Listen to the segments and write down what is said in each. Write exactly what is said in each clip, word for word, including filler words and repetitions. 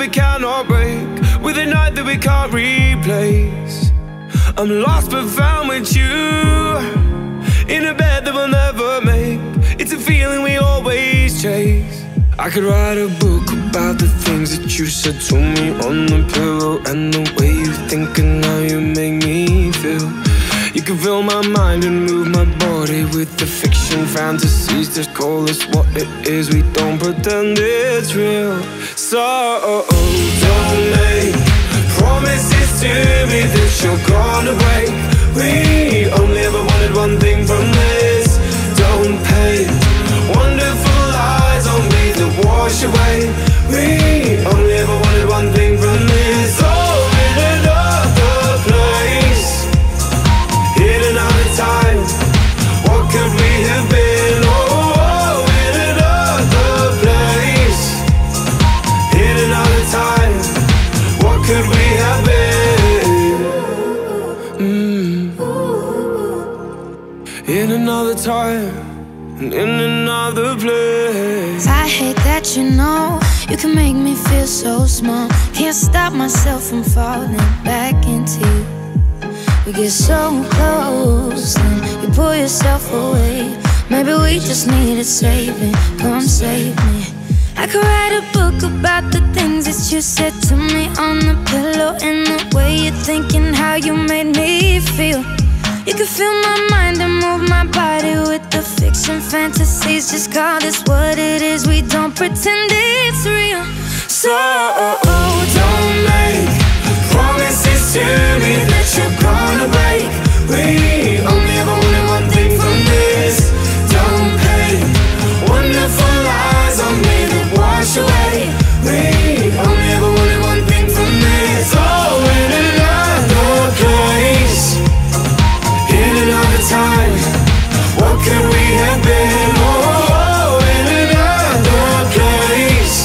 we cannot break, with a night that we can't replace. I'm lost but found with you, in a bed that we'll never make. It's a feeling we always chase. I could write a book about the things that you said to me on the pillow, and the way you think and how you make me feel. You can fill my mind and move my body with the fiction fantasies. Just call us what it is, we don't pretend it's real. So don't make promises to me that you're gonna break. We only ever wanted one thing from this. Don't paint wonderful lies on me that wash away. We only ever wanted one thing from this. Oh, in another place, in another time, what could we have been? Oh, oh, in another place, in another time, what could we have been? Mm. In another time, and in another place. I hate that you know you can make me feel so small. Can't stop myself from falling back into you. We get so close, then you pull yourself away. Maybe we just needed saving. Come save me. I could write a book about the things that you said to me on the pillow, and the way you're thinking, how you made me feel. You can fill my mind and move my body with the fiction fantasies. Just call this what it is, we don't pretend it's real. So don't make promises to me that you're gonna break. We only ever wanted one thing from this. Don't paint wonderful lies on me that wash away. We only ever wanted one thing from this. Oh, in another place, in another time, what could we have been? Oh, in another place,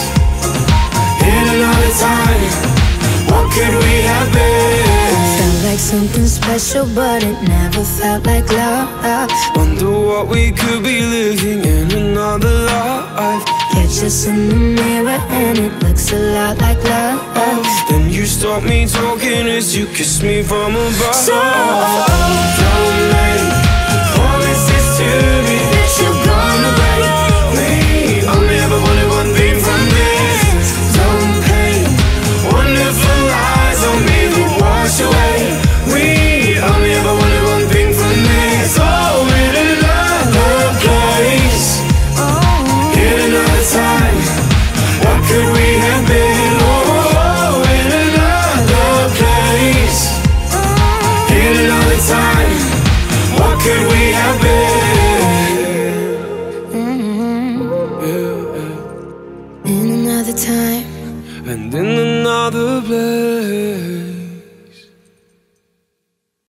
in another time, what could we have been? Felt like something special, but it never felt like love. Wonder what we could be living in another life. Catch us in the mirror and it looks a lot like love. Then you stop me talking as you kiss me from above. So don't make promises to me that you're gonna break. We only ever wanted one thing from this. Don't paint wonderful lies on me that wash away. We only ever wanted one thing from this. Oh, in another place, in another time, what could we have been? Oh, in another place, in another time, what could we have been? mm-hmm. Yeah. In another time And in another place.